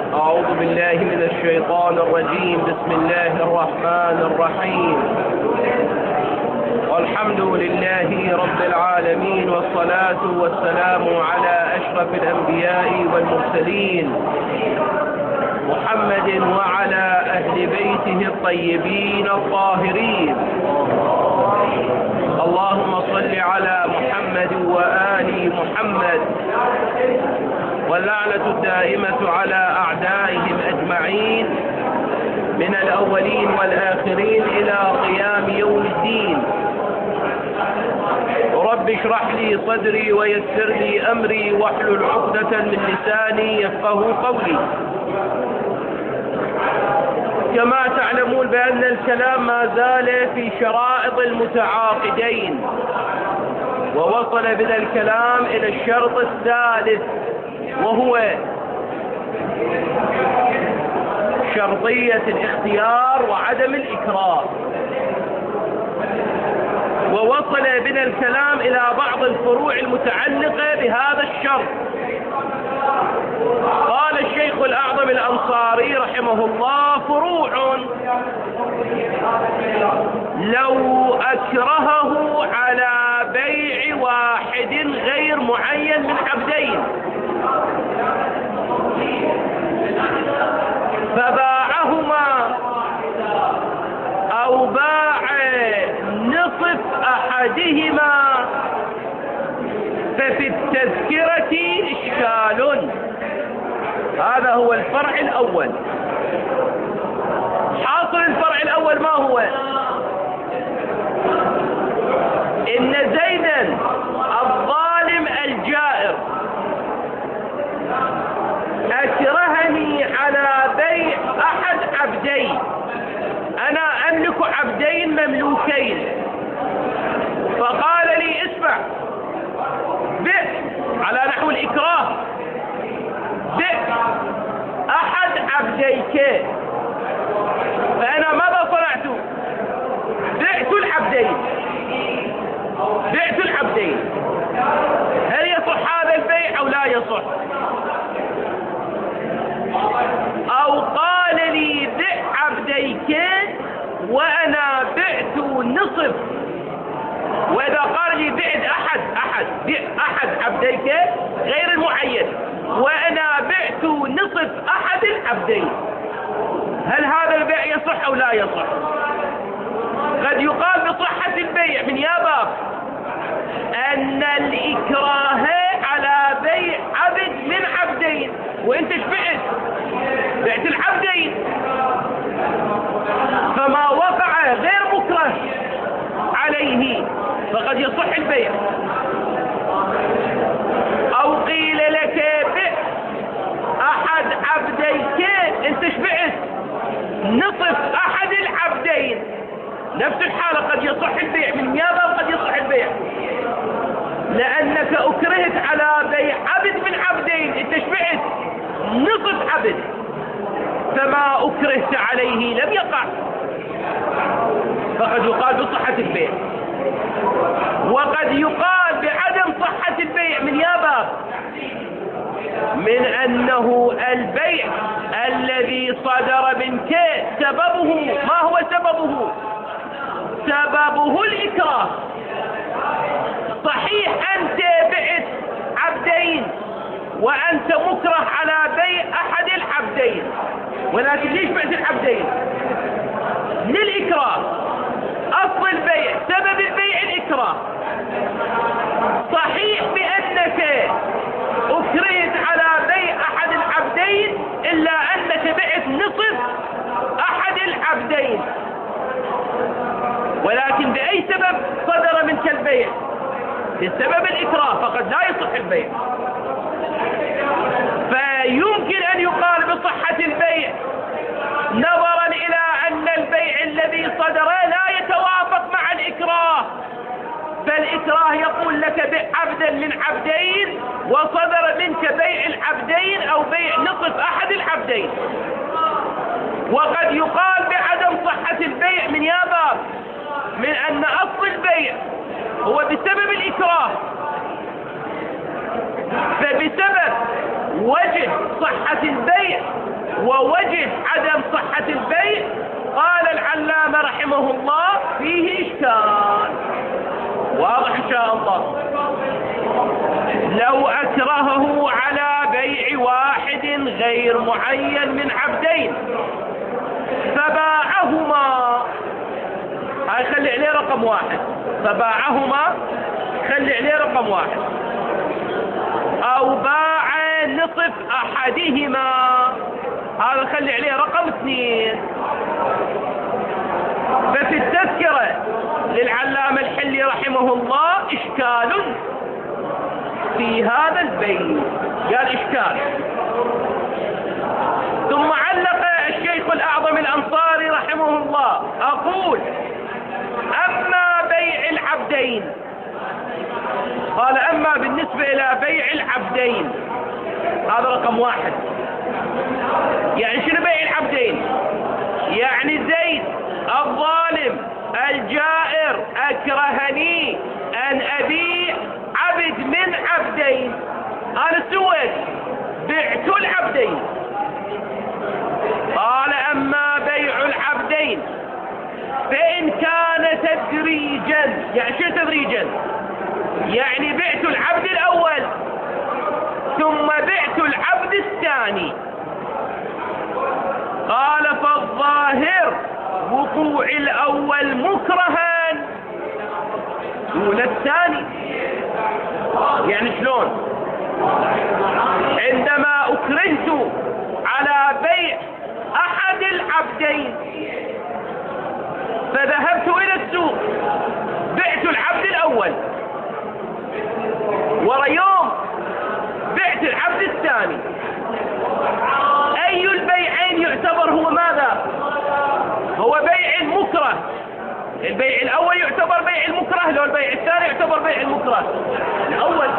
أعوذ بالله من الشيطان الرجيم. بسم الله الرحمن الرحيم. والحمد لله رب العالمين، والصلاة والسلام على أشرف الأنبياء والمرسلين محمد وعلى أهل بيته الطيبين الطاهرين. اللهم صل على محمد وآل محمد، واللعنة الدائمة على أعدائهم أجمعين من الأولين والآخرين إلى قيام يوم الدين. رب اشرح لي صدري ويسر لي أمري واحلل عقدة من لساني يفقه قولي. كما تعلمون بأن الكلام ما زال في شرائط المتعاقدين، ووصل بنا الكلام إلى الشرط الثالث، وهو شرطية الاختيار وعدم الإكراه. ووصل بنا الكلام إلى بعض الفروع المتعلقة بهذا الشرط. قال الشيخ الأعظم الأنصاري رحمه الله: فروع لو أكرهه على بيع واحد غير معين من عبدين فباعهما أو باع نصف أحدهما ففي التذكرة إشكال. هذا هو الفرع الأول. حاصل الفرع الأول ما هو؟ إن زيدا الظالم الجائر أكرهني على بيع أحد عبدين. أنا أملك عبدين مملوكين، فقال لي: اسمع، بع على نحو الإكراه، بع أحد عبديك. فأنا ماذا صنعت؟ بعت العبدين. هل يصح هذا البيع أو لا يصح؟ أو قال لي: بع عبديك وأنا بعت نصف. وإذا قال لي: بع أحد عبديك غير المعين وأنا بعت نصف أحد العبدين، هل هذا البيع يصح أو لا يصح؟ قد يقال بصحة البيع من يابا أن الإكراه على بيع عبد من عبدين، وانت بعت العبدين، فما وقع غير مكره عليه فقد يصح البيع. أو قيل لك: بع أحد عبديك، انت بعت نصف أحد العبدين، نفس الحالة قد يصح البيع من نيابة وقد يصح البيع، لأنك أكرهت على بيع عبد من عبدين، انت بعت نصف عبد، فما أكرهت عليه لم يقع، فقد يقال بصحة البيع. وقد يقال بعدم صحة البيع من يابا من أنه البيع الذي صدر منك سببه، ما هو سببه؟ سببه الإكراه. صحيح أنت بعت عبدين وأنت مكره على بيع أحد العبدين، ولكن ليش بعت العبدين؟ للإكراه. أصل البيع، سبب البيع الإكراه. صحيح بأنك أكرهت على بيع أحد العبدين، إلا أنك بعت نصف أحد العبدين، ولكن بأي سبب صدر منك البيع؟ بسبب الإكراه، فقد لا يصح البيع. فيمكن أن يقال بصحة البيع نظرا إلى أن البيع الذي صدر لا يتوافق مع الإكراه، فالإكراه يقول لك: بيع عبدا من عبدين، وصدر منك بيع العبدين أو بيع نصف أحد العبدين. وقد يقال بعدم صحة البيع من يابا من أن أصل البيع هو بسبب الإكراه، فبسبب وجه صحة البيع ووجه عدم صحة البيع، قال العلامة رحمه الله فيه إشكال. واضح إن شاء الله. لو أكرهه على بيع واحد غير معين من عبدين فباعهما، هاي خلي عليه رقم واحد، فباعهما خلي عليه رقم واحد، أو باع نصف أحدهما، هذا خلي عليه رقم 2. ففي التذكرة للعلامة الحلي رحمه الله إشكال في هذا البيت، قال إشكال. ثم علق الشيخ الأعظم الأنصاري رحمه الله، أقول أما بيع العبدين، قال أما بالنسبة إلى بيع العبدين، هذا رقم واحد. يعني شنو بيع العبدين؟ يعني زيد الظالم الجائر أكرهني أن أبيع عبد من عبدين، أنا سويت بعت العبدين. قال أما بيع العبدين فإن كان تدريجا، يعني شو تدريجا؟ يعني بعت العبد الأول ثم بعت العبد الثاني. قال فالظاهر وقوع الأول مكرها دون الثاني. يعني شلون؟ عندما أكرهت على بيع أحد العبدين فذهبت إلى السوق بعت العبد الأول، ورا يوم بعت العبد الثاني، أي البيعين يعتبر هو ماذا؟ هو بيع المكره. البيع الأول يعتبر بيع المكره، لو البيع الثاني يعتبر بيع المكره الأول.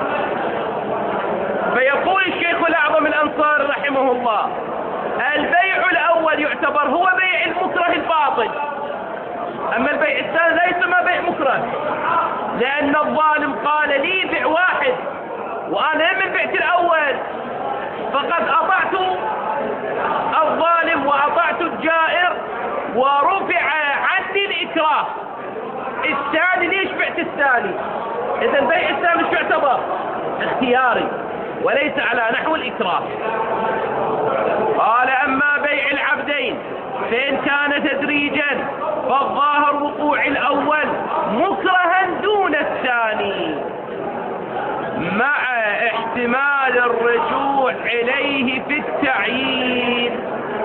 فيقول الشيخ الأعظم الأنصاري رحمه الله البيع الأول يعتبر هو بيع المكره الباطل، أما البيع الثاني لا يسمى بيع مكره، لأن الظالم قال لي بيع واحد وأنا من بعت الأول، فقد أطعت الظالم وأطعت الجائر ورفع عني الإكراه. الثاني ليش بعت الثاني؟ إذا البيع الثاني شو يعتبر؟ اختياري وليس على نحو الإكراه. قال أما بيع العبدين فإن كان تدريجا فالظاهر وقوع الأول مكرها دون الثاني مع احتمال الرجوع إليه في التعيين.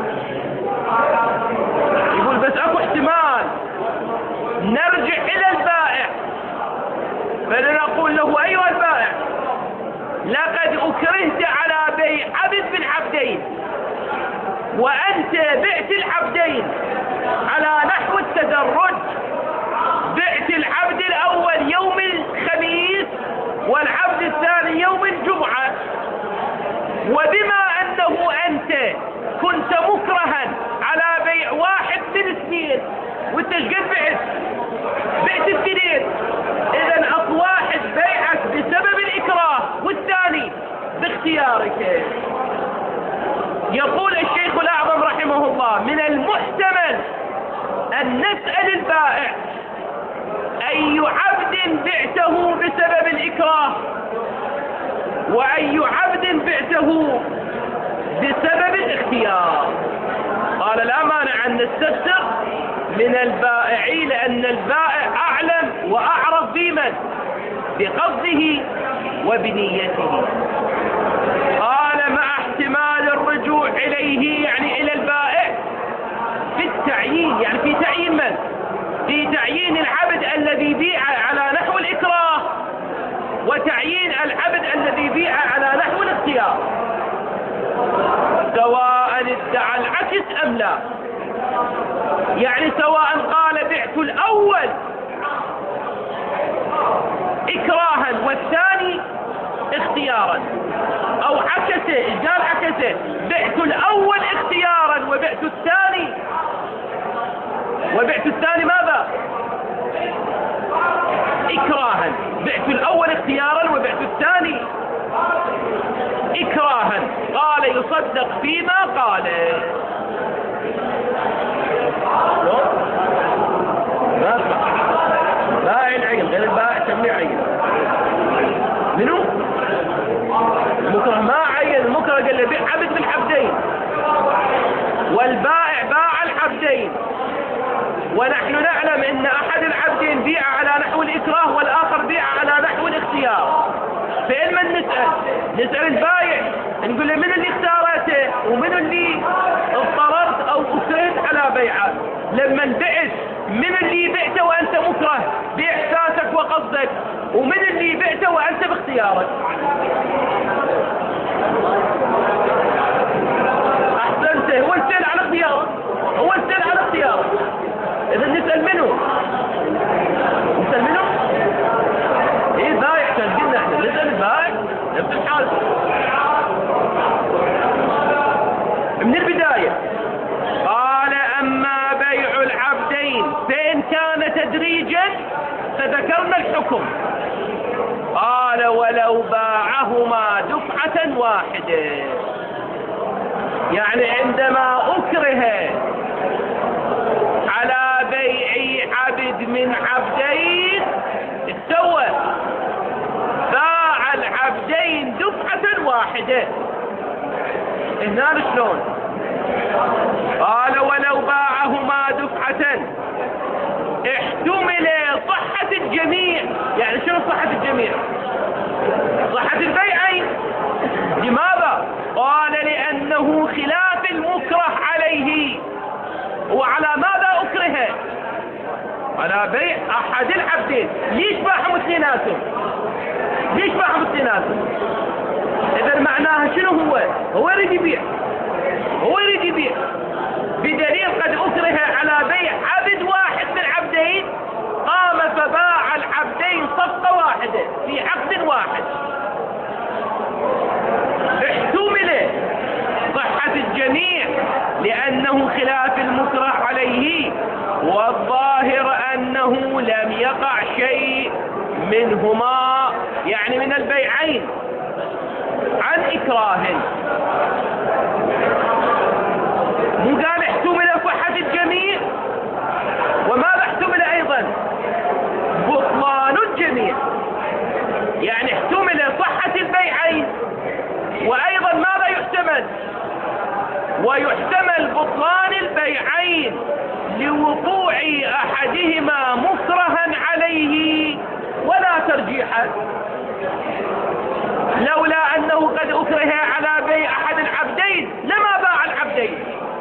يقول بس أكو احتمال نرجع إلى البائع فلنقول له أيها البائع لقد أكرهت على بيع عبد من عبدين وأنت بعت العبدين على نحو التدرج، بعت العبد الأول يوم الخميس والعبد الثاني يوم الجمعة، وبما أنه أنت كنت مكرها على بيع واحد من اثنين وانت شقد بعت اثنين، إذا أكو واحد بيعك بسبب الإكراه والثاني باختيارك. يقول الشيخ الأعظم رحمه الله من المحتمل أن نسأل البائع أي عبد بعته بسبب الإكراه وأي عبد بعته بسبب الاختيار. قال لا مانع أن نستفسر من البائع، لأن البائع أعلم وأعرف بمن بقصده وبنيته. قال مع احتمال الرجوع إليه يعني إلى البائع في التعيين، يعني في تعيين من؟ في تعيين العبد الذي بيع على نحو الإكراه وتعيين العبد الذي بيع على نحو الاختيار، سواء ادعى العكس أم لا. يعني سواء قال بعت الأول إكراها والثاني اختيارا، أو عكسه. إيش قال عكسه؟ بعت الأول اختيارا وبعت الثاني ماذا؟ إكراها. بعت الأول اختيارا وبعت الثاني إكراها. يتصدق فيما قاله. بائع العين غير البائع تمني عين. منو؟ المكره ما عين، المكره قال له بيع عبد بالعبدين، والبائع باع العبدين، ونحن نعلم ان احد العبدين بيع على نحو الاكراه والاخر بيع على نحو الاختيار. فين من نسأل البايع نقول له من اللي اختارته ومن اللي اضطررت او اكرهت على بيعه. لما بعت من اللي بعته وانت مكره باحساسك وقصدك، ومن اللي بعته وانت باختيارك. احسنت، هو السأل على اختياره، هو السأل على اختياره. اذا نسأل منه ايه بايع؟ كان قلنا احنا نسأل البائع نفس الحال من البداية. قال اما بيع العبدين فإن كان تدريجا فذكرنا الحكم. قال ولو باعهما دفعة واحدة، يعني عندما أكره على بيع عبد من عبدين استوى باع العبدين دفعة واحدة. هنا شلون؟ قال ولو باعهما دفعة احتمل صحة الجميع. يعني شنو صحة الجميع؟ صحة البيعين. لماذا؟ قال لأنه خلاف المكره عليه. وعلى ماذا أكره؟ على بيع أحد العبدين. ليش باعهم اثنيناتهم؟ ليش باعهم اثنيناتهم؟ إذا معناها شنو؟ هو يريد يبيع، هو يريد يبيع، بدليل قد أكره على بيع عبد واحد من العبدين، قام فباع العبدين صفقة واحدة في عقد واحد. احتمل صحة الجميع لأنه خلاف المكره عليه، والظاهر أنه لم يقع شيء منهما، يعني من البيعين، عن إكراه. مو قال احتمل صحة الجميع؟ وماذا احتمل أيضا؟ بطلان الجميع. يعني احتمل صحة البيعين، وأيضا ماذا يحتمل؟ ويحتمل بطلان البيعين لوقوع أحدهما مكرها عليه ولا ترجيحا. لولا أنه قد أكره على بيع أحد العبدين لما باع العبدين.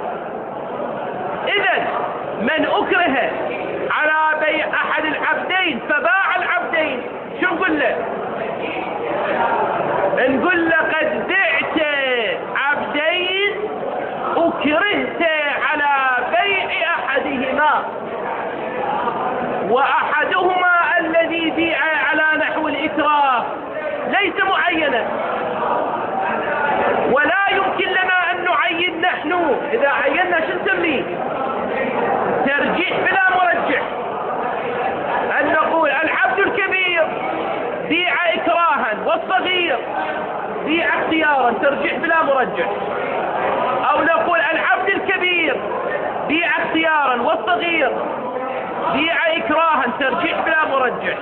إذن من أكره على بيع أحد العبدين فباع العبدين، شو نقول له؟ نقول له قد بعت عبدين أكرهت على بيع أحدهما، وأحدهما الذي بيع على نحو الإكراه ليس معينا، ولا يمكن لنا أن نعين نحن. إذا عينا شو نسميه؟ ترجيح بلا مرجح. أن نقول العبد الكبير بيع إكراها والصغير بيع اختيارا، ترجيح بلا مرجح. أو نقول العبد الكبير بيع اختيارا والصغير بيع إكراها، ترجيح بلا مرجح.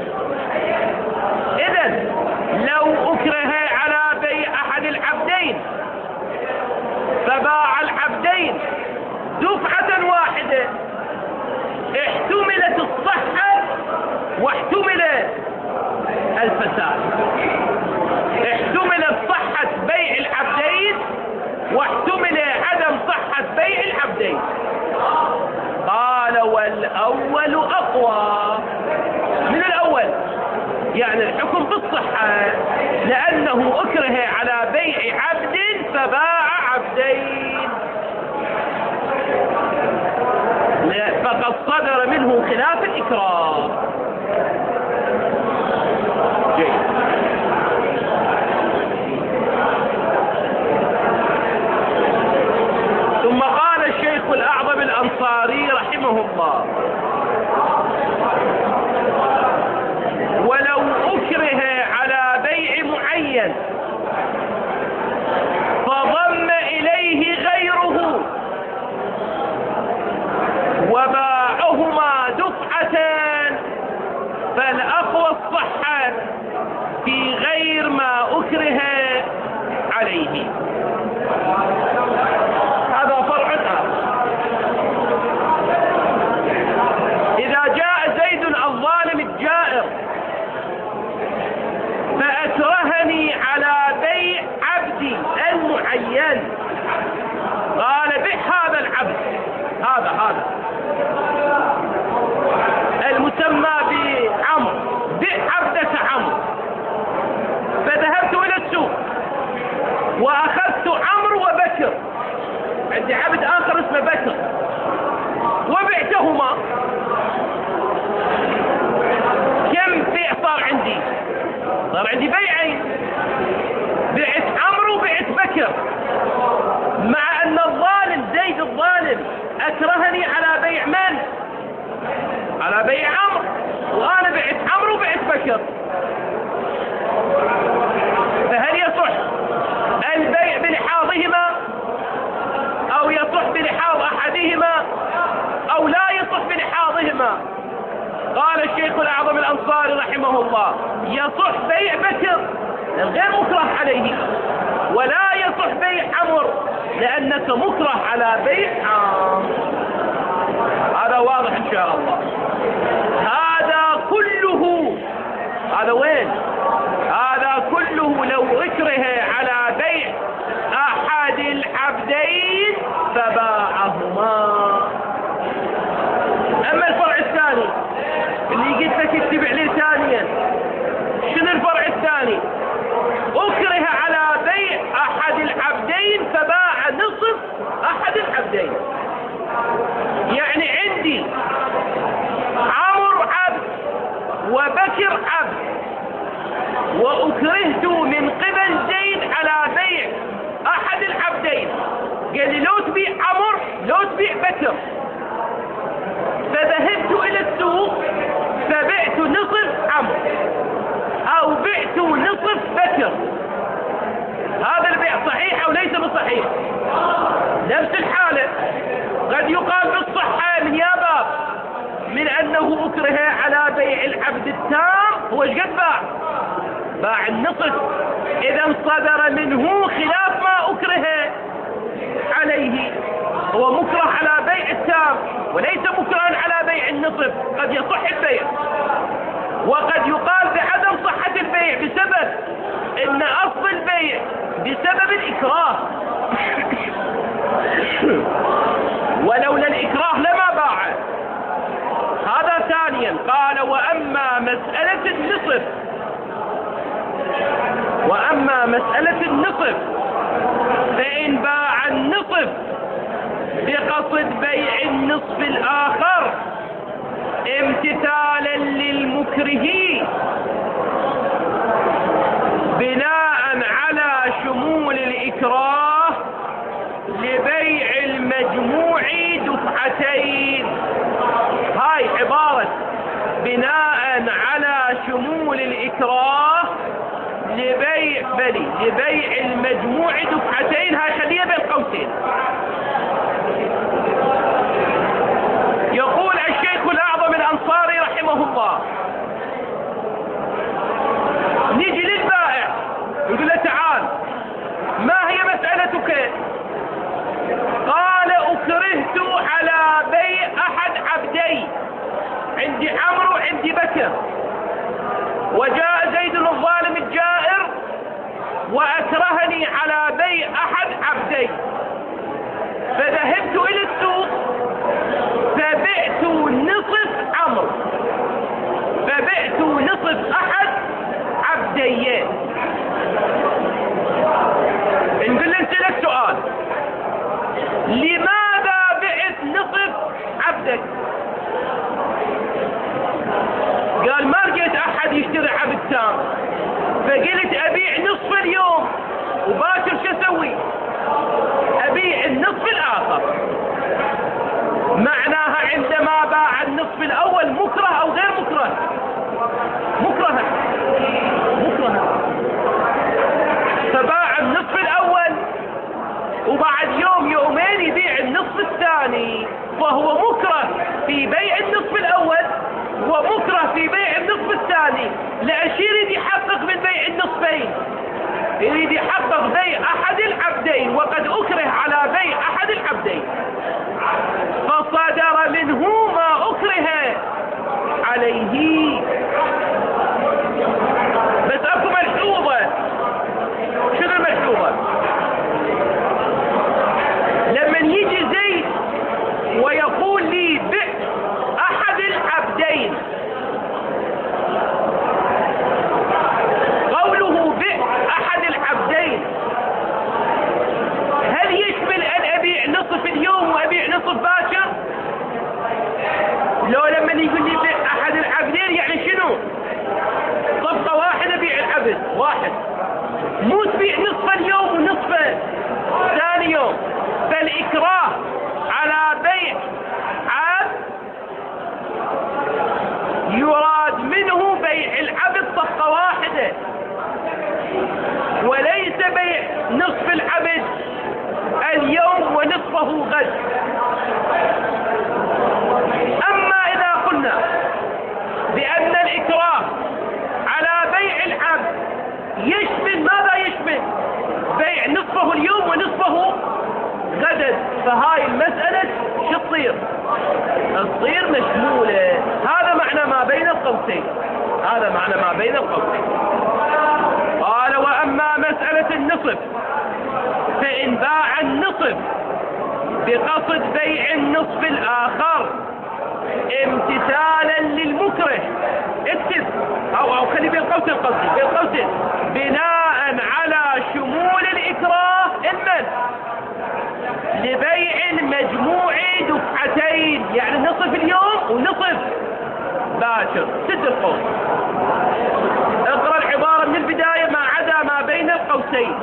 إذن لو أكره على بيع أحد العبدين فباع العبدين دفعة واحدة، احتملت الصحة واحتمل الفساد. احتملت صحة بيع العبدين واحتمل عدم صحة بيع العبدين. قال والأول أقوى من الأول، يعني الحكم بالصحة، لأنه أكره على بيع عبد فباع عبدين، فقد صدر منه خلاف الإكراه. جيد. ثم قال الشيخ الأعظم الأنصاري رحمه الله: ولو أكره على بيع معين فضم عليه. هذا فرع آخر. إذا جاء زيد الظالم الجائر فأكرهني على بيع عبدي المعين، قال بع هذا العبد، هذا المسمى بعمرو، بع عبدة عمرو. فذهبت إلى السوق وأخذت عمرو وبكر، عندي عبد آخر اسمه بكر، وبعتهما. كم بيع صار عندي؟ صار عندي بيعين، بعت عمرو وبعت بكر، مع أن الظالم زيد الظالم أكرهني على بيع من؟ على بيع عمرو، وأنا بعت عمرو وبعت بكر. فهل يصح البيع بلحاظهما أو يصح بلحاظ أحدهما أو لا يصح بلحاظهما؟ قال الشيخ الأعظم الأنصاري رحمه الله: يصح بيع بكر غير مكره عليه، ولا يصح بيع عمرو لأنك مكره على بيع عمرو. هذا واضح إن شاء الله. هذا كله، هذا وين؟ هذا كله لو اكره على بيع أحد العبدين فباعهما. أما الفرع الثاني اللي قلت لك اتبع لي ثانيا، شنو الفرع الثاني؟ اكره على بيع أحد العبدين فباع نصف أحد العبدين. يعني عندي عمرو عبد وبكر عبد، وأكرهت من قبل زيد على بيع أحد العبدين، قال لي لو تبيع عمرو لو تبيع بكر. فذهبت إلى السوق فبعت نصف عمرو أو بعت نصف بكر. هذا البيع صحيح أو ليس بصحيح؟ نفس الحالة قد يقال بالصحة من يا باب من أنه أكره على بيع العبد التام. هو ايش قد باع النصف، إذا صدر منه خلاف ما أكره عليه. هو مكره على بيع التام وليس مكرها على بيع النصف. قد يصح البيع وقد يقال بعدم صحة البيع بسبب ان اصل البيع بسبب الاكراه ولولا الاكراه لما باع. هذا ثانيا. قال: واما مسألة النصف فإن باع النصف بقصد بيع النصف الآخر امتثالا للمكره بناء على شمول الإكراه لبيع المجموع دفعتين. هاي عبارة بناء على شمول الإكراه لبيع المجموع دفعتين، هاي خليها بين قوسين. يقول الشيخ الأعظم الأنصاري رحمه الله: نيجي للبائع يقول له تعال ما هي مسألتك؟ قال: أكرهت على بيع أحد عبدي، عندي عمرو وعندي بكر، وجاء زيد الظالم الجائر وأكرهني على بيع أحد عبدي، فذهبت إلى السوق فبعت نصف عمرو، فبعت نصف أحد عبديين. نقول له انت لك سؤال: لماذا بعت نصف عبدك؟ قال: ما لقيت احد يشتري عبد تام، فقلت ابيع نصف اليوم وباكر شو اسوي؟ ابيع النصف الاخر. معناها عندما باع النصف الاول مكره او غير مكره؟ مكره. فباع النصف الاول وبعد يوم يومين يبيع النصف الثاني، فهو مكره في بيع النصف الاول ومكره في بيع النصف الثاني. لأش يريد يحقق من بيع النصفين؟ يريد يحقق بيع أحد العبدين وقد أكره على بيع أحد العبدين، فصدر منه ما أكره عليه. بس أكو ملحوظة. شنو الملحوظة؟ لما يجي زيد ويقول لي بع أحد العبدين، قوله بع أحد العبدين هل يشمل أن أبيع نصف اليوم وأبيع نصف باكر؟ لو لما يقول لي بع أحد العبدين يعني شنو؟ صفقة واحدة بيع العبد واحد، مو تبيع نصف اليوم ونصف ثاني يوم. فالإكراه على بيع عبد يراد منه بيع العبد صفقة واحدة، وليس بيع نصف العبد اليوم ونصفه غد. أما إذا قلنا بأن الإكراه على بيع العبد يشمل ماذا يشمل؟ بيع نصفه اليوم ونصفه غدا، فهاي المسألة شو تصير؟ تصير مشمولة. هذا معنى ما بين القوسين، هذا معنى ما بين القوسين. قال وأما مسألة النصف فإن باع النصف بقصد بيع النصف الآخر امتثالا للمكره، اكتب أو خلي بين قوسين قصدي بين قوسين، بناء على شمول الإكراه المن لبيع المجموع دفعتين، يعني نصف اليوم ونصف باكر، سد القوس. اقرأ العبارة من البداية ما عدا ما بين القوسين.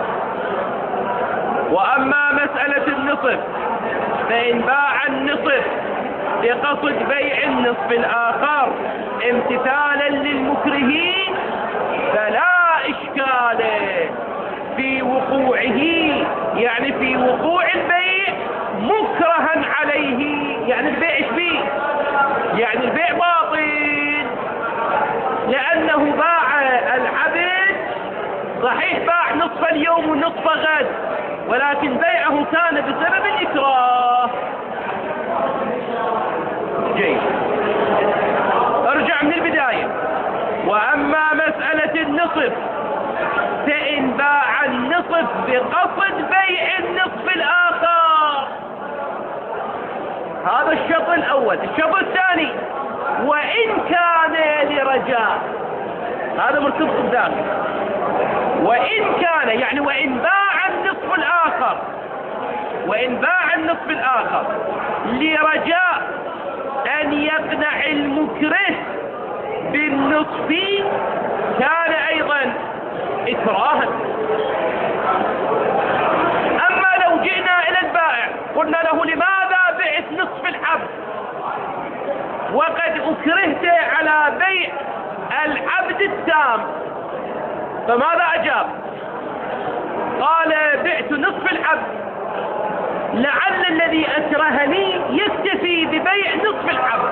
وأما مسألة النصف فإن باع النصف بقصد بيع النصف الآخر امتثالا للمكرهين فلا إشكال في وقوعه، يعني في وقوع البيع مكرها عليه. يعني البيع ايش فيه؟ يعني البيع باطل، لأنه باع العبد صحيح باع نصف اليوم ونصف غد، ولكن بيعه كان بسبب الإكراه. جيد، ارجع من البداية. وأما مسألة النصف فإن باع النصف بقصد بيع النصف الآخر، هذا الشرط الأول. الشرط الثاني وإن كان لرجاء، هذا مرتبط قدامي. وإن كان يعني وإن باع النصف الآخر، وإن باع النصف الآخر لرجاء أن يقنع المكره بالنصف كان أيضا إكراها. أما لو جئنا إلى البائع قلنا له لماذا بعت نصف العبد وقد أكرهت على بيع العبد التام، فماذا أجاب؟ قال بعت نصف العبد لعل الذي أكرهني يكتفي ببيع نصف العبد،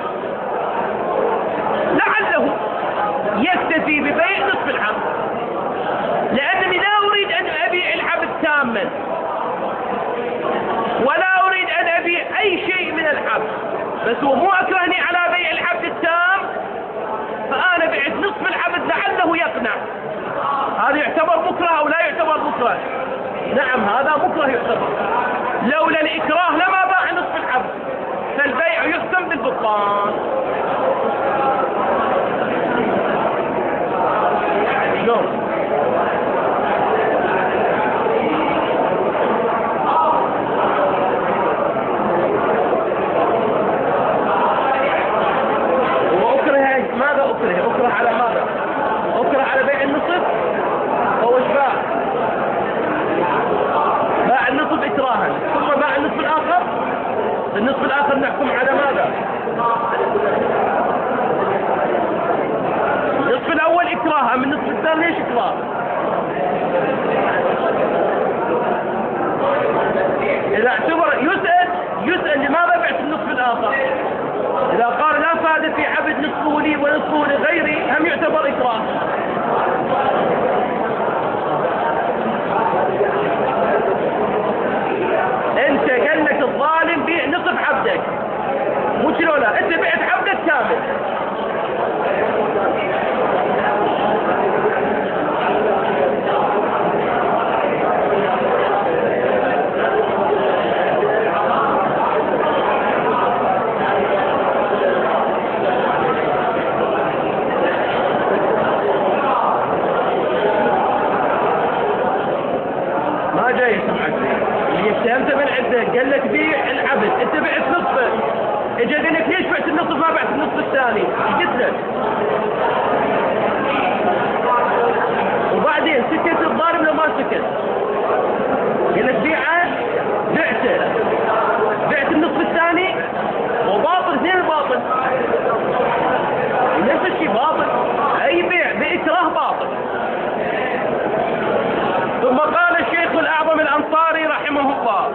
لعله يكتفي ببيع نصف العبد، لأنني لا أريد أن أبيع العبد تاما ولا أريد أن أبيع أي شيء من العبد، بس هو مو أكرهني على بيع العبد التام، فأنا بعت نصف العبد لعله يقنع. هذا يعتبر مكره أو لا يعتبر مكره؟ نعم هذا مكره يعتبر. لولا الإكراه لما باع نصف العبد، فالبيع يحكم بالبطلان. شلون؟ ماذا أكره؟ أكره على ماذا؟ أكره على بيع النصف. هو ايش باع؟ باع النصف إكراها، ثم باع النصف الآخر. النصف الآخر نحكم على ماذا؟ النصف الأول إكراها، من النصف الثاني ليش إكراه؟ إذا اعتبر يسأل لماذا بعت النصف الآخر؟ إذا قال لا فائدة في عبد نصفه لي ونصفه لغيري هم يعتبر إكراه. استلمت من عندك قال لك بيع العبد، انت بعت نصفه، اجى قال لك ليش بعت النصف ما بعت النصف الثاني؟ قلت له وبعدين سكت الضارب لو ما سكت، قال لك بيعه بعته، بعت النصف الثاني وباطل، اثنين باطل، نفس الشيء باطل، اي بيع باكراه باطل. ثم قال الشيخ الأعظم الأنصاري رحمه الله: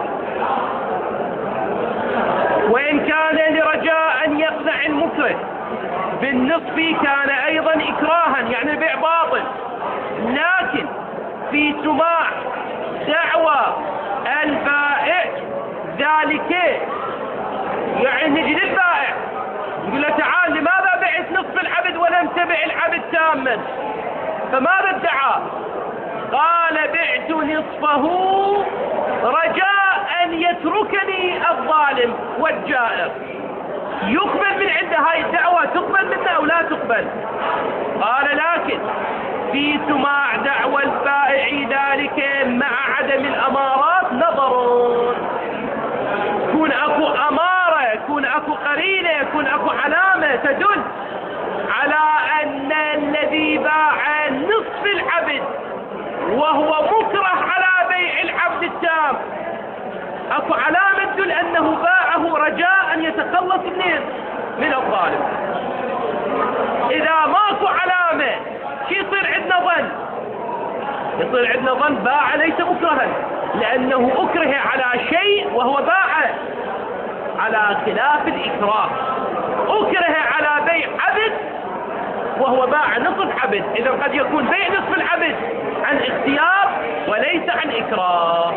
وإن كان لرجاء أن يقنع المكره بالنصف كان أيضا إكراها، يعني البيع باطل، لكن في سماع دعوى البائع ذلك، يعني نجي للبائع يقول له تعال لماذا بعت نصف العبد ولم تبع العبد تاما؟ فماذا ادعى؟ قال بعت نصفه رجاء أن يتركني الظالم والجائر. يقبل من عنده هاي الدعوة، تقبل منه أو لا تقبل؟ قال لكن في سماع دعوى البائع ذلك مع عدم الأمارات نظر، كون أكو أمارة، كون أكو قرينة، كون أكو علامة تدل على أن الذي باع نصف العبد وهو مكره على بيع العبد التام، اكو علامة تدل انه باعه رجاء ان يتخلص من الظالم. اذا ماكو علامة شو يصير عندنا ظن؟ يصير عندنا ظن باع ليس مكرها، لانه اكره على شيء وهو باع على خلاف الاكراه، اكره على بيع عبد وهو باع نصف عبد، اذا قد يكون بيع نصف العبد عن اختيار وليس عن إكراه.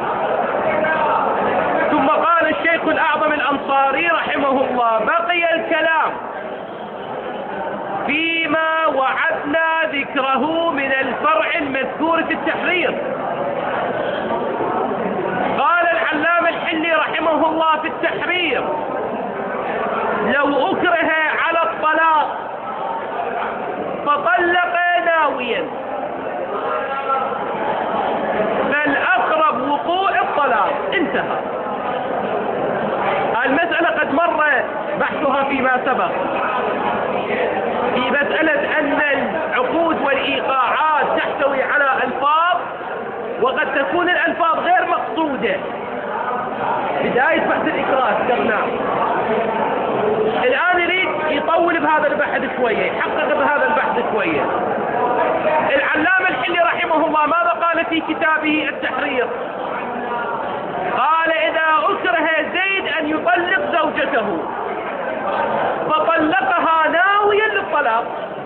ثم قال الشيخ الأعظم الأنصاري رحمه الله: بقي الكلام فيما وعدنا ذكره من الفرع المذكور في التحرير. قال العلامة الحلي رحمه الله في التحرير: لو أكره على الطلاق فطلق ناويا فالأقرب وقوع الطلاق. انتهى. المسألة قد مر بحثها فيما سبق في مسألة أن العقود والإيقاعات تحتوي على ألفاظ وقد تكون الألفاظ غير مقصودة. بداية بحث الإكراه ذكرناه، الآن يريد يطول بهذا البحث شوية، يحقق بهذا البحث شوية. العلامة الحلي رحمه الله ماذا قال في كتابه التحرير؟ قال: إذا أكره زيد أن يطلق زوجته فطلقها ناويا للطلاق،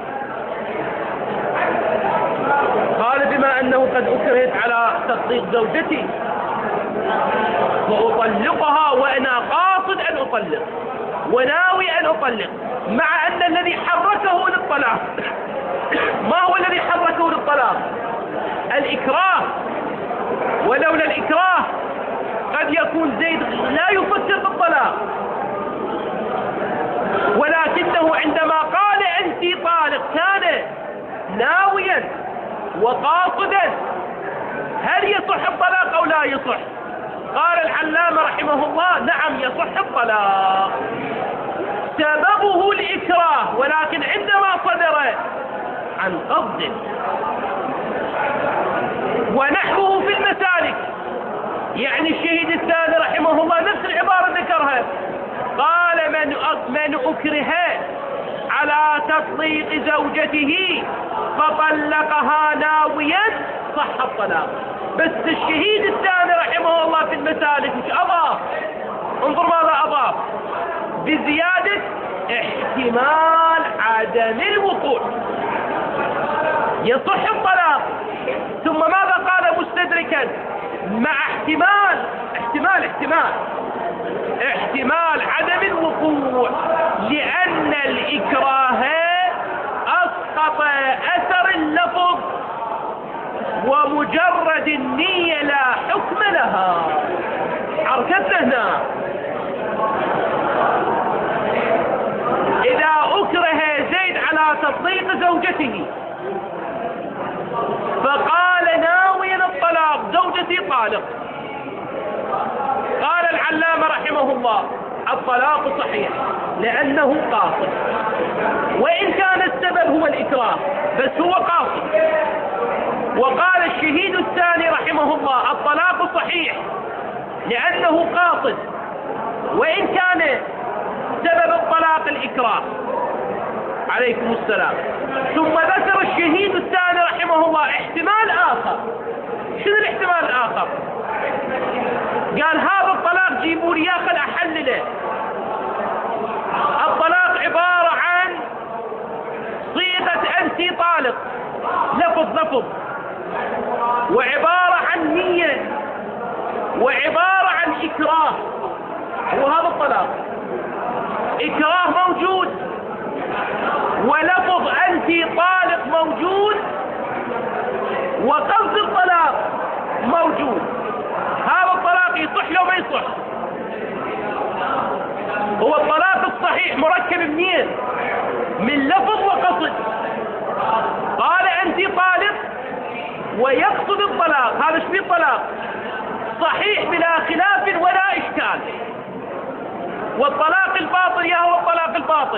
قال بما أنه قد أكرهت على تطليق زوجتي وأطلقها وأنا قاصد أن أطلق وناوي أن أطلق، مع أن الذي حركه للطلاق ما هو الذي حركه للطلاق؟ الإكراه. ولولا الإكراه قد يكون زيد لا يفكر بالطلاق، ولكنه عندما قال أنت طالق كان ناويا وقاصدا. هل يصح الطلاق أو لا يصح؟ قال العلامة رحمه الله: نعم يصح الطلاق، سببه الإكراه، ولكن عندما صدر عن قصد. ونحوه في المسالك، يعني الشهيد الثاني رحمه الله نفس العبارة ذكرها، قال: من أكره على تطليق زوجته فطلقها ناويا صح الطلاق. بس الشهيد الثاني رحمه الله في المسالك مش أضاف، انظر ماذا أضاف: بزيادة احتمال عدم الوقوع، يصح الطلاق. ثم ماذا قال مستدركا؟ مع احتمال عدم الوقوع، لأن الإكراه أسقط أثر اللفظ ومجرد النية لا حكم لها. حركتنا هنا: إذا أكره زيد على تطليق زوجته فقال ناويا الطلاق، زوجتي طالق، رحمه الله الطلاق صحيح لأنه قاصد، وإن كان السبب هو الإكراه بس هو قاصد. وقال الشهيد الثاني رحمه الله الطلاق صحيح لأنه قاصد، وإن كان سبب الطلاق الإكراه. عليكم السلام. ثم ذكر الشهيد الثاني رحمه الله احتمال آخر. شنو الاحتمال الآخر؟ قال هذا الطلاق جيبوا لي خل أحلله. الطلاق عبارة عن صيغة أنت طالق، لفظ، وعبارة عن نية، وعبارة عن إكراه. وهذا الطلاق إكراه موجود، ولفظ أنت طالق موجود، وقصد الطلاق موجود. هذا الطلاق يصح لو ما يصح؟ هو الطلاق الصحيح مركب منين؟ من لفظ وقصد. قال أنت طالق ويقصد الطلاق، هذا شبيه الطلاق صحيح بلا خلاف ولا إشكال. والطلاق الباطل يا هو الطلاق الباطل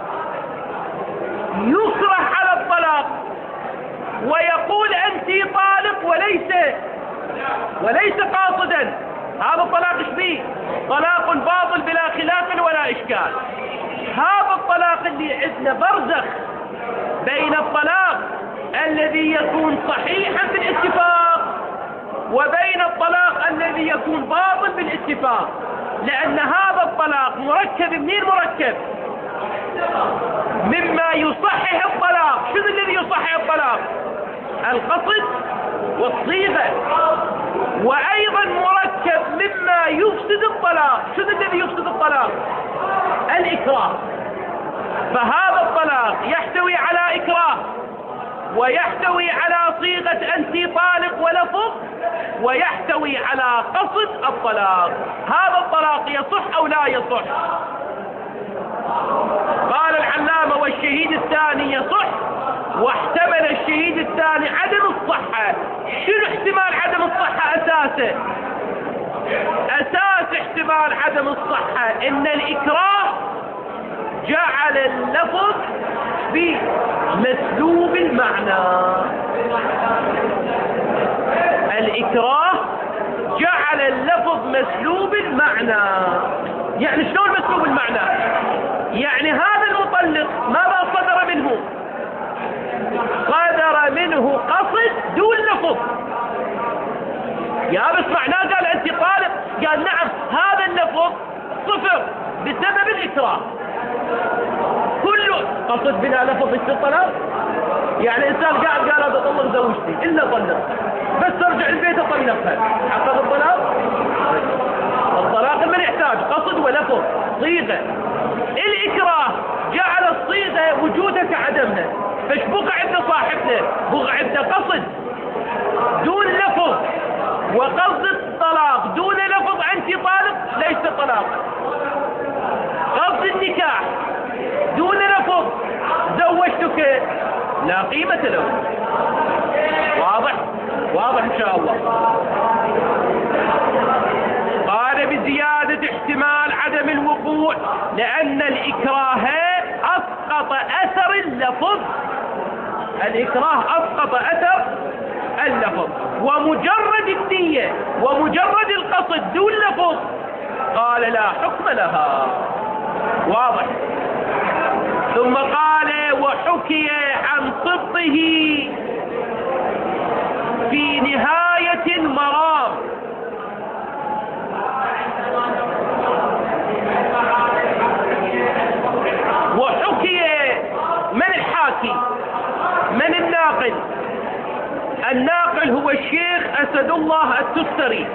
يكره على الطلاق ويقول أنت طالق وليس قاصدا. هذا الطلاق شبيه طلاق باطل بلا خلاف ولا إشكال. هذا الطلاق اللي عندنا برزخ بين الطلاق الذي يكون صحيحا بالاتفاق وبين الطلاق الذي يكون باطل بالاتفاق، لأن هذا الطلاق مركب منين؟ مركب مما يصحح الطلاق. شنو الذي يصحح الطلاق؟ القصد والصيغة. وأيضا مركب مما يفسد الطلاق. شنو الذي يفسد الطلاق؟ الإكراه. فهذا الطلاق يحتوي على إكراه، ويحتوي على صيغة أنت طالق ولفظ، ويحتوي على قصد الطلاق. هذا الطلاق يصح أو لا يصح؟ قال العلامة والشهيد الثاني يصح، واحتمل الشهيد الثاني عدم الصحة. شنو احتمال عدم الصحة أساسه؟ أساس احتمال عدم الصحة إن الإكراه جعل اللفظ بمسلوب المعنى. الإكراه جعل اللفظ مسلوب المعنى. يعني شلون مسلوب المعنى؟ يعني هذا المطلق ماذا صدر منه؟ صدر منه قصد دون لفظ. يا بس معناه قال أنت طالق، قال نعم هذا اللفظ صفر بسبب الإكراه. كله قصد بلا لفظ الطلاق. يعني إنسان قاعد قال هذا طلق زوجتي إلا طلق، بس أرجع البيت أطلقها، حقق الطلاق؟ الطلاق من يحتاج قصد ولفظ صيغة. الإكراه جعل الصيغة وجودها كعدمها. فايش بقى عند صاحبنا؟ بقى عند قصد دون لفظ، وقصد الطلاق دون لفظ أنت طالق ليس طلاق. قصد النكاح دون لفظ زوجتك لا قيمة له. واضح إن شاء الله. قال بزيادة احتمال عدم الوقوع لأن الإكراه أسقط أثر اللفظ. الإكراه أسقط أثر اللفظ، ومجرد النية ومجرد القصد دون لفظ قال لا حكم لها. واضح. ثم قال وحكي عن صدقه في نهاية المرام. وحكي من الحاكي؟ من الناقل؟ الناقل هو الشيخ أسد الله التستري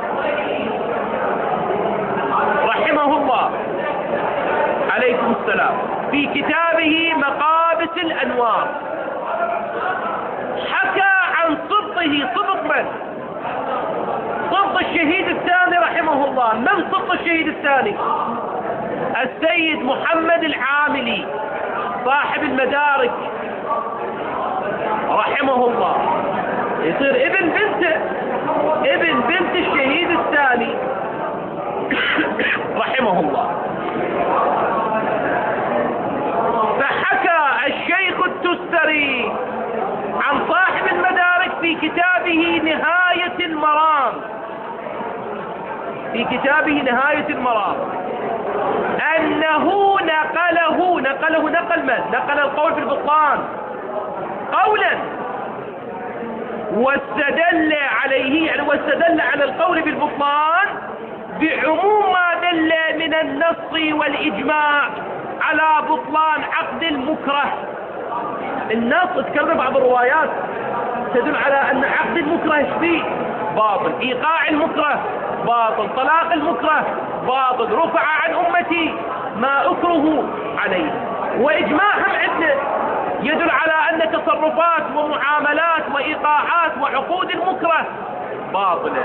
رحمه الله عليكم السلام في كتابه مقابس الأنوار. حكى عن صدقه. صدق من؟ صدق الشهيد الثاني رحمه الله. من صدق الشهيد الثاني؟ السيد محمد العاملي صاحب المدارك رحمه الله. يصير ابن بنت الشهيد الثاني رحمه في كتابه نهاية المرام أنه نقل من؟ نقل القول بالبطلان قولا، واستدل عليه، يعني واستدل على القول بالبطلان بعموم ما دل من النص والإجماع على بطلان عقد المكره. النص ذكرنا بعض الروايات تدل على أن عقد المكره فيه باطل، إيقاع المكره باطل، طلاق المكره باطل، رفع عن أمتي ما أكره عليه. وإجماعهم عندنا يدل على أن تصرفات ومعاملات وإيقاعات وعقود المكره باطلة.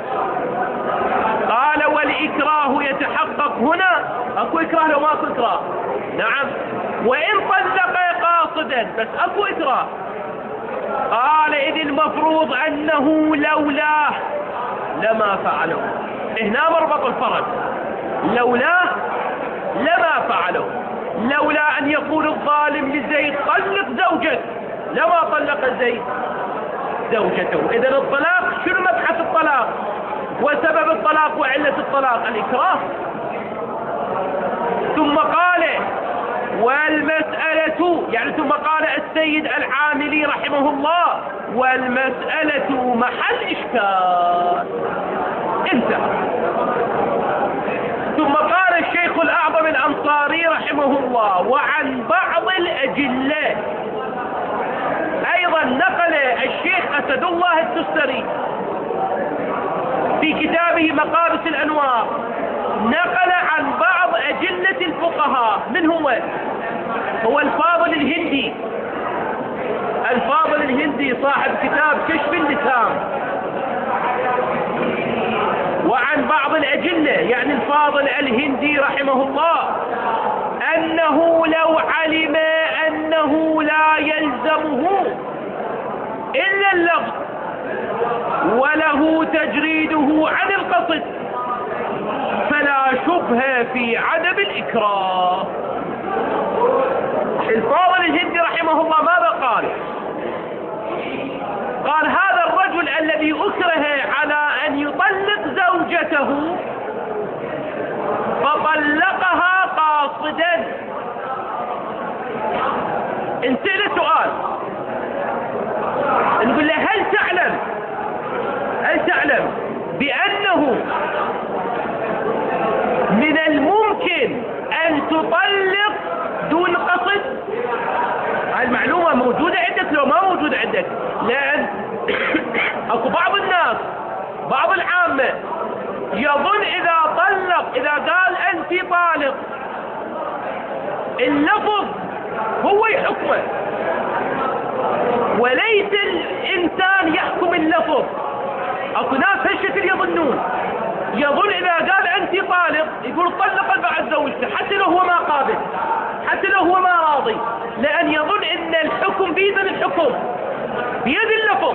قال والإكراه يتحقق هنا، أكو إكراه لو ما أكو إكراه؟ نعم، وإن طلق قاصدا بس أكو إكراه. قال إذ المفروض أنه لولاه لما فعله. هنا مربط الفرج، لولاه لما فعله. لولا أن يقول الظالم لزيد طلق زوجك لما طلق زيد زوجته. إذن الطلاق شنو مبحث الطلاق وسبب الطلاق وعلة الطلاق؟ الإكراه. ثم قال والمسألة، يعني ثم قال السيد العاملي رحمه الله والمسألة محل إشكال، انتهى. ثم قال الشيخ الأعظم الأنصاري رحمه الله وعن بعض الأجلة، أيضا نقل الشيخ أسد الله التستري في كتابه مقابس الأنوار، نقل عن بعض أجلة الفقهاء. من هو؟ هو الفاضل الهندي، الفاضل الهندي صاحب كتاب كشف اللسان. وعن بعض الأجلة يعني الفاضل الهندي رحمه الله أنه لو علم أنه لا يلزمه إلا اللفظ وله تجريده عن القصد فلا شبهة في عدم الإكراه. الفاضل الهندي رحمه الله ماذا قال؟ قال هذا الرجل الذي أكره على أن يطلق زوجته فطلقها قاصدا، انسأل سؤال نقول له هل تعلم بأنه من الممكن أن تطلق دون قصد؟ هاي المعلومة موجودة عندك لو ما موجودة عندك؟ لأن اكو بعض الناس بعض العامة يظن إذا طلق إذا قال أنت طالق اللفظ هو يحكمه وليس الإنسان يحكم اللفظ. اكو ناس هالشكل يظن إذا قال أنت طالق يقول طلق بعد زوجته حتى لو هو ما قابل، حتى لو هو ما راضي، لأن يظن أن الحكم بيد الحكم بيد اللفظ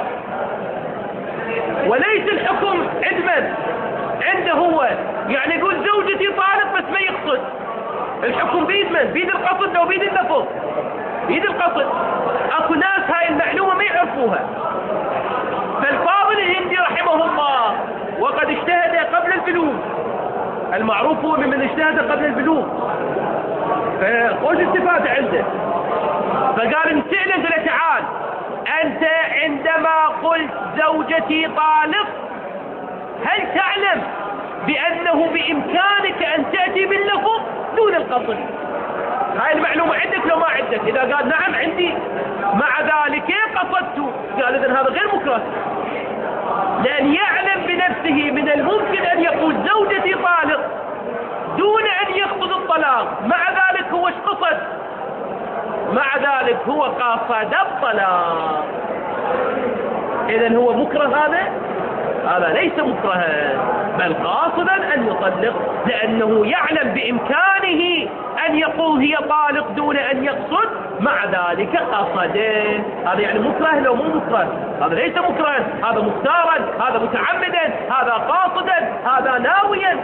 وليس الحكم عند من؟ عنده هو. يعني يقول زوجتي طالق بس ما يقصد، الحكم بيد من؟ بيد القصد لو بيد اللفظ؟ بيد القصد. اكو ناس هاي المعلومة ما يعرفوها. فالفاضل الهندي رحمه الله وقد اجتهد قبل البلوغ، المعروف هو ممن اجتهد قبل البلوغ فوش استفادة عنده، فقال انسأله قال تعال أنت عندما قلت زوجتي طالق هل تعلم بأنه بإمكانك أن تأتي باللفظ دون القصد؟ هاي المعلومة عندك لو ما عندك؟ إذا قال نعم عندي مع ذلك قصدت، قال إذن هذا غير مكره، لأن يعلم بنفسه من الممكن أن يقول زوجتي طالق دون أن يقصد الطلاق، مع ذلك هو ايش قصد؟ مع ذلك هو قصد الطلاق. إذن هو مكره هذا ليس مكرها بل قاصدا أن يطلق، لأنه يعلم بإمكانه أن يقول هي طالق دون أن يقصد، مع ذلك قصده. هذا يعني مكره لو مو مكره؟ هذا ليس مكره، هذا مختارا، هذا متعمدا، هذا قاصدا، هذا ناويا.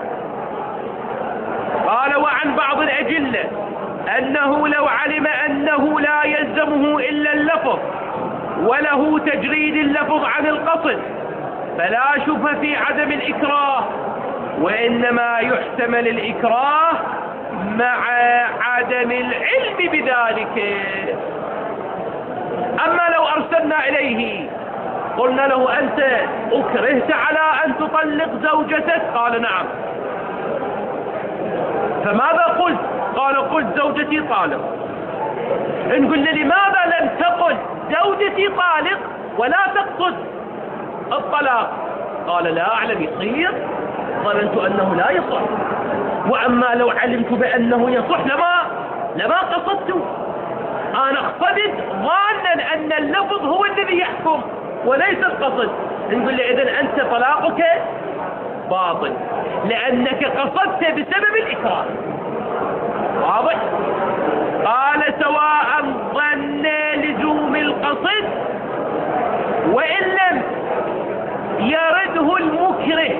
قال وعن بعض الأجلة أنه لو علم أنه لا يلزمه إلا اللفظ وله تجريد اللفظ عن القصد فلا شبهة في عدم الإكراه. وإنما يحتمل الإكراه مع عدم العلم بذلك. أما لو أرسلنا إليه قلنا له أنت أكرهت على أن تطلق زوجتك؟ قال نعم. فماذا قلت؟ قال قلت زوجتي طالق. نقول له لماذا لم تقل زوجتي طالق ولا تقصد الطلاق؟ قال لا أعلم يصير، ظننت أنه لا يصح، وأما لو علمت بأنه يصح لما قصدت. أنا اقصدت ظانا أن اللفظ هو الذي يحكم وليس القصد. نقول له إذن أنت طلاقك باطل لأنك قصدت بسبب الإكراه. واضح؟ قال سواء ظن لزوم القصد وإن لم يرده المكره.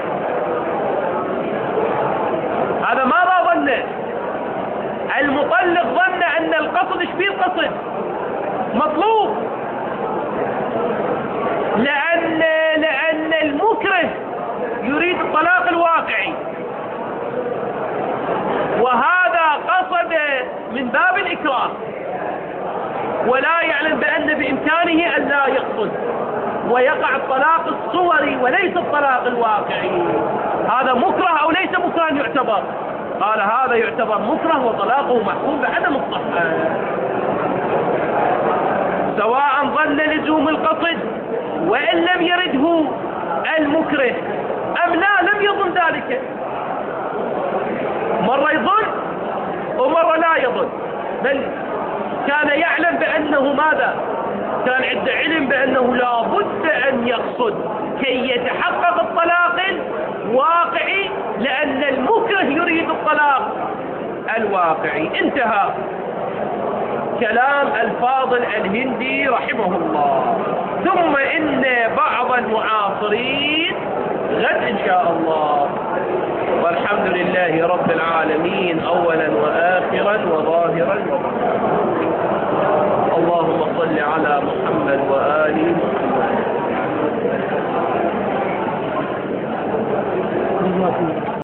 هذا ماذا ظن؟ المطلق ظن أن القصد ايش فيه القصد؟ مطلوب، لأن المكره يريد الطلاق الواقعي، وهذا قصد من باب الإكراه ولا يعلم بأن بإمكانه أن لا يقصد، ويقع الطلاق الصوري وليس الطلاق الواقعي. هذا مكره أو ليس مكرها يعتبر؟ قال هذا يعتبر مكره وطلاقه محكوم بعدم الصحة. سواء ظن لزوم القصد وإن لم يرده المكره أم لم يظن ذلك. مرة يظن ومرة لا يظن، بل كان يعلم بأنه ماذا؟ كان عنده علم بأنه لا بد أن يقصد كي يتحقق الطلاق الواقعي، لأن المكره يريد الطلاق الواقعي. انتهى كلام الفاضل الهندي رحمه الله. ثم إن بعض المعاصرين غد إن شاء الله. والحمد لله رب العالمين. أولا